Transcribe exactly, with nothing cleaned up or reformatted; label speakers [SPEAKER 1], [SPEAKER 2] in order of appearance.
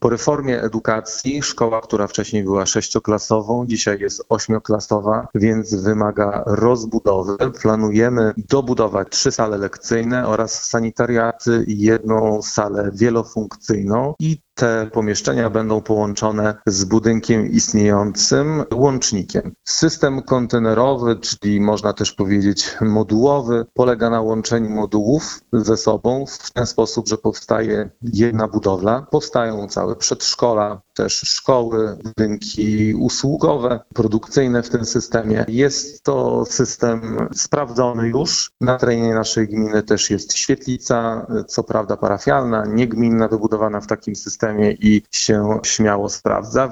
[SPEAKER 1] Po reformie edukacji szkoła, która wcześniej była sześcioklasową, dzisiaj jest ośmioklasowa, więc wymaga rozbudowy. Planujemy dobudować trzy sale lekcyjne oraz sanitariaty i jedną salę wielofunkcyjną i te pomieszczenia będą połączone z budynkiem istniejącym łącznikiem. System kontenerowy, czyli można też powiedzieć modułowy, polega na łączeniu modułów ze sobą w ten sposób, że powstaje jedna budowla. Powstają całe przedszkola, też szkoły, budynki usługowe, produkcyjne w tym systemie. Jest to system sprawdzony już. Na terenie naszej gminy też jest świetlica, co prawda parafialna, nie gminna, wybudowana w takim systemie i się śmiało sprawdza.